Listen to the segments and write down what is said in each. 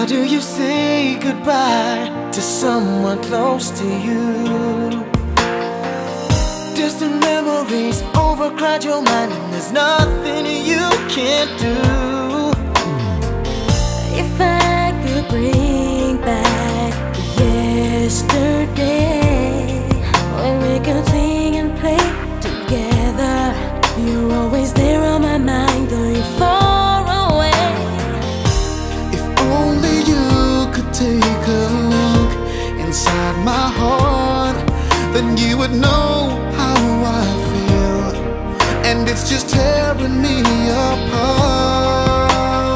How do you say goodbye to someone close to you? Distant memories overcrowd your mind, and there's nothing you can't do. If I could bring back yesterday, when we could sing and play together, you're always there on my mind, though you're far away. If only you could take a look inside my heart, then you would know how I feel, and it's just tearing me apart.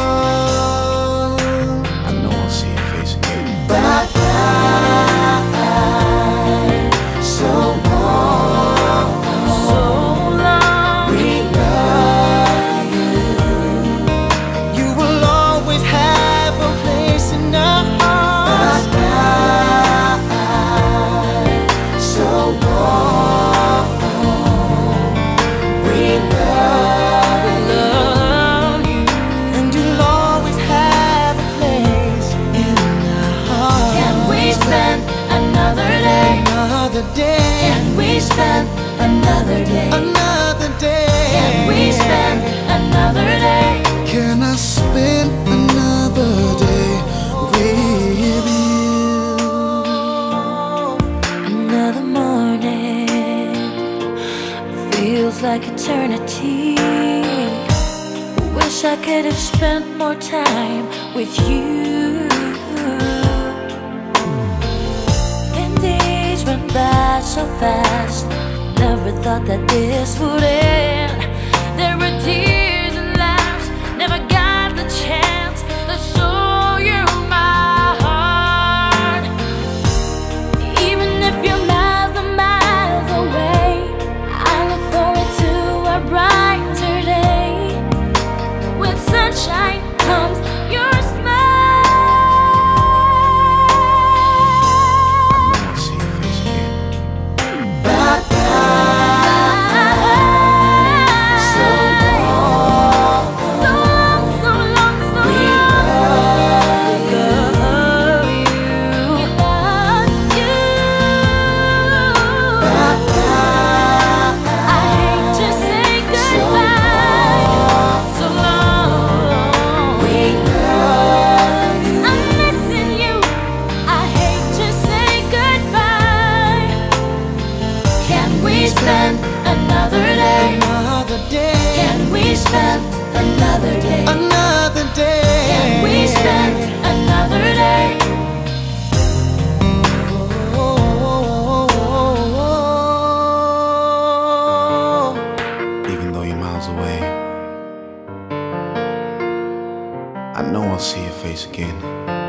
I know I'll see your face again. Bye-bye, so long, So long. we love you. You will always have a place in our hearts. Bye-bye, so long, we love you, and you'll always have a place in our hearts. Can we spend another day? Another day, Can we spend another day? another day. Can we spend another day? Can I spend another day with you? Another morning feels like eternity. Wish I could have spent more time with you. And days went by so fast, never thought that this would end. There were tears and laughs, never got the chance to show you my heart. Even if you're miles and miles away, I look forward to a brighter day. With sunshine comes your smile. I'll see your face again. So long, So long, so long, so we long. love you. Without you, I hate to say goodbye. So long, We love you. I'm missing you. I hate to say goodbye. Can we spend another day? Another day, Can we spend another day? another day. Can we spend another day? Even though you're miles away, I know I'll see your face again.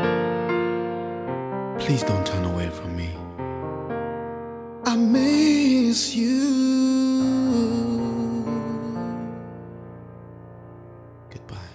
Please don't turn away from me. I miss you. Goodbye.